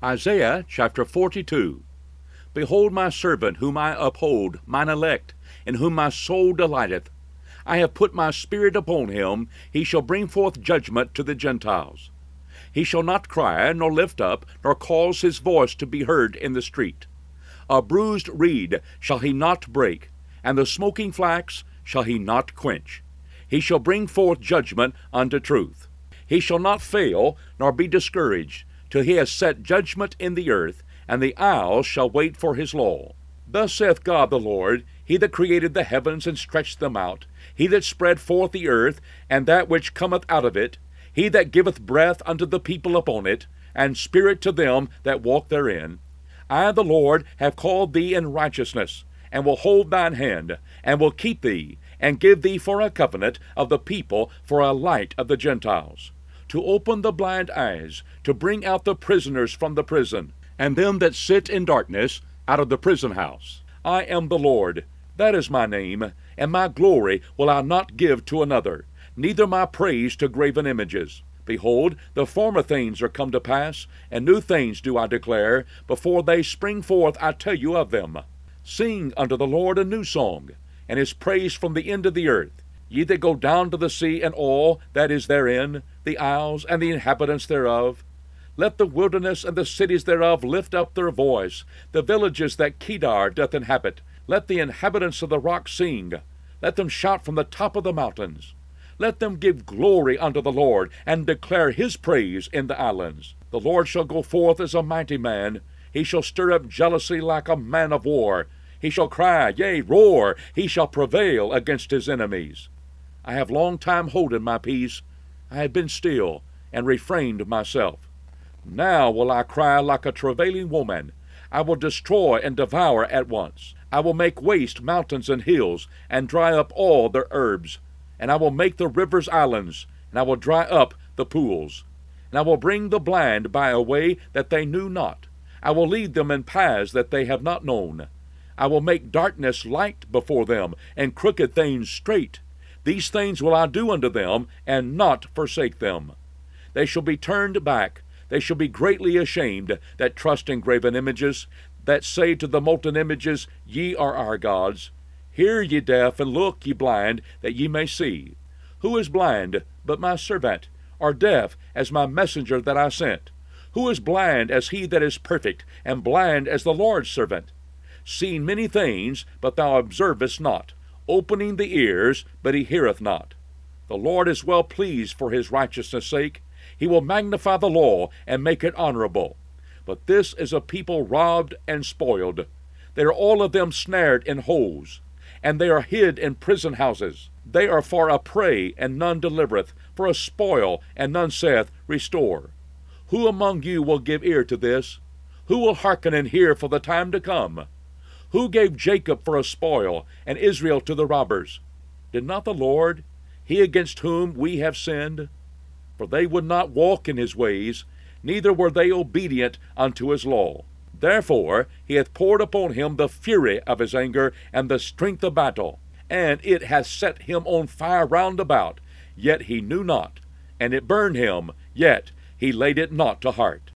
Isaiah chapter 42. Behold my servant whom I uphold, mine elect, in whom my soul delighteth. I have put my spirit upon him, he shall bring forth judgment to the Gentiles. He shall not cry, nor lift up, nor cause his voice to be heard in the street. A bruised reed shall he not break, and the smoking flax shall he not quench. He shall bring forth judgment unto truth. He shall not fail, nor be discouraged, till he has set judgment in the earth, and the isles shall wait for his law. Thus saith God the Lord, he that created the heavens and stretched them out, he that spread forth the earth, and that which cometh out of it, he that giveth breath unto the people upon it, and spirit to them that walk therein. I, the Lord, have called thee in righteousness, and will hold thine hand, and will keep thee, and give thee for a covenant of the people, for a light of the Gentiles, to open the blind eyes, to bring out the prisoners from the prison, and them that sit in darkness out of the prison house. I am the Lord, that is my name, and my glory will I not give to another, neither my praise to graven images. Behold, the former things are come to pass, and new things do I declare. Before they spring forth I tell you of them. Sing unto the Lord a new song, and his praise from the end of the earth. Ye that go down to the sea, and all that is therein, the isles and the inhabitants thereof. Let the wilderness and the cities thereof lift up their voice, the villages that Kedar doth inhabit. Let the inhabitants of the rock sing. Let them shout from the top of the mountains. Let them give glory unto the Lord, and declare his praise in the islands. The Lord shall go forth as a mighty man. He shall stir up jealousy like a man of war. He shall cry, yea, roar. He shall prevail against his enemies. I have long time holden my peace. I have been still, and refrained myself. Now will I cry like a travailing woman. I will destroy and devour at once. I will make waste mountains and hills, and dry up all their herbs. And I will make the rivers islands, and I will dry up the pools. And I will bring the blind by a way that they knew not. I will lead them in paths that they have not known. I will make darkness light before them, and crooked things straight. These things will I do unto them, and not forsake them. They shall be turned back. They shall be greatly ashamed that trust in graven images, that say to the molten images, Ye are our gods. Hear, ye deaf, and look, ye blind, that ye may see. Who is blind but my servant, or deaf as my messenger that I sent? Who is blind as he that is perfect, and blind as the Lord's servant? Seeing many things, but thou observest not, opening the ears, but he heareth not. The Lord is well pleased for his righteousness' sake. He will magnify the law, and make it honorable. But this is a people robbed and spoiled. They are all of them snared in holes, and they are hid in prison houses. They are for a prey, and none delivereth, for a spoil, and none saith, Restore. Who among you will give ear to this? Who will hearken and hear for the time to come? Who gave Jacob for a spoil, and Israel to the robbers? Did not the Lord, he against whom we have sinned? For they would not walk in his ways, neither were they obedient unto his law. Therefore he hath poured upon him the fury of his anger, and the strength of battle. And it hath set him on fire round about, yet he knew not. And it burned him, yet he laid it not to heart.